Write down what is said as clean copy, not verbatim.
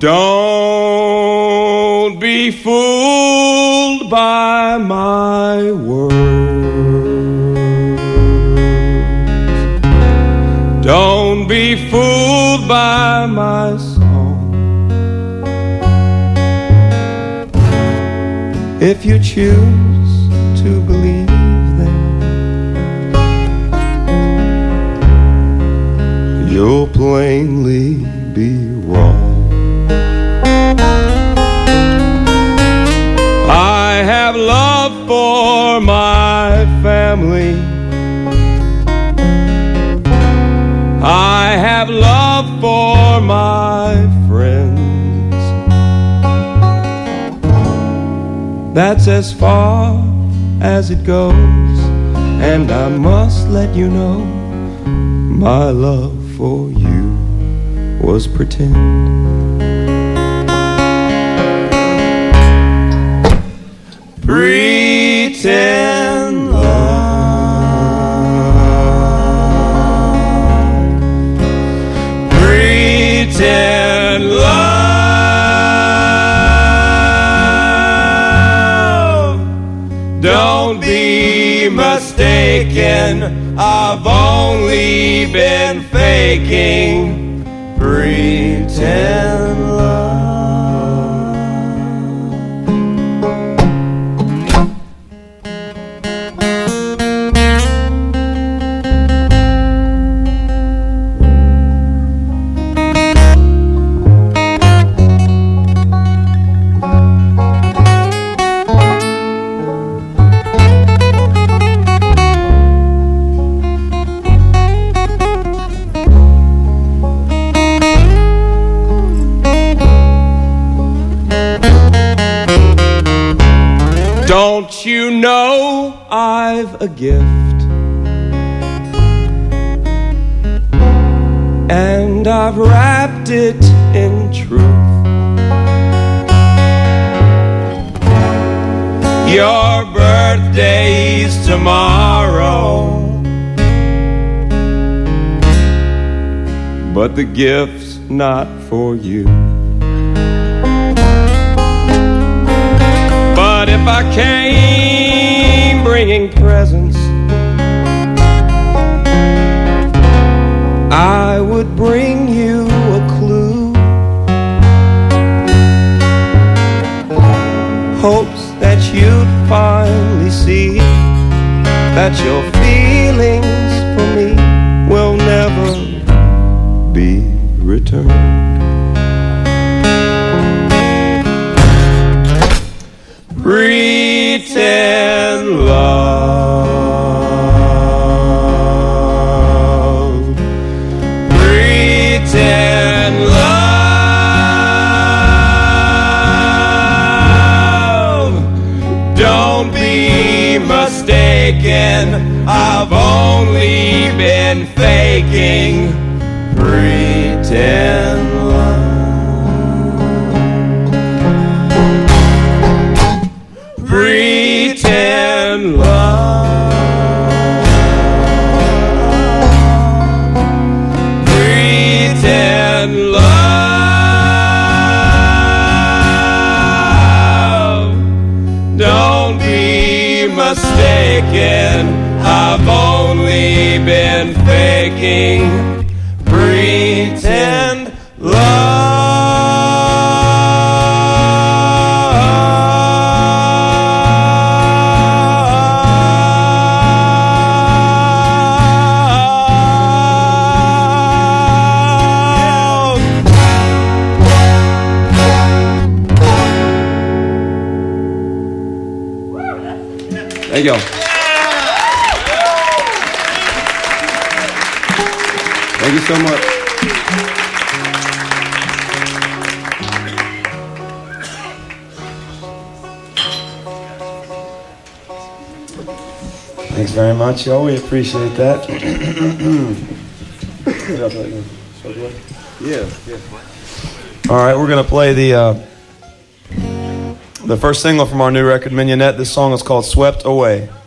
Don't be fooled by my words. Don't be fooled by my song. If you choose to believe them, you'll plainly be wrong. I have love for my family. I have love for my friends. That's as far as it goes, and I must let you know my love for you was pretend. Pretend love. Pretend love. Don't be mistaken, I've only been faking. Pretend love. Don't you know I've a gift, and I've wrapped it in truth. Your birthday's tomorrow, but the gift's not for you. But if I came bringing presents, I would bring you a clue. Hopes that you'd finally see that your feelings for me will never be returned. Pretend love. Pretend love. Don't be mistaken, I've only been faking. Pretend love. Pretend love. Pretend love. Don't be mistaken, I've only been faking. Pretend love. Thank you. Thank you so much. Thanks very much, y'all. We appreciate that. Yeah. All right, we're going to play the first single from our new record, Mignonette. This song is called Swept Away.